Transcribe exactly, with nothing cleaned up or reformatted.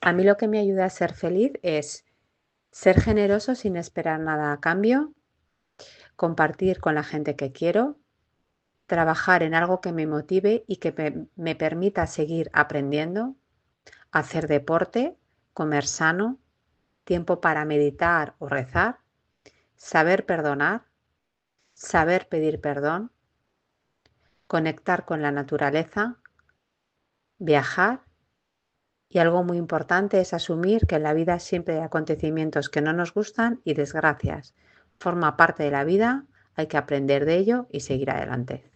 A mí lo que me ayuda a ser feliz es ser generoso sin esperar nada a cambio, compartir con la gente que quiero, trabajar en algo que me motive y que me, me permita seguir aprendiendo, hacer deporte, comer sano, tiempo para meditar o rezar, saber perdonar, saber pedir perdón, conectar con la naturaleza, viajar. Y algo muy importante es asumir que en la vida siempre hay acontecimientos que no nos gustan y desgracias. Forma parte de la vida, hay que aprender de ello y seguir adelante.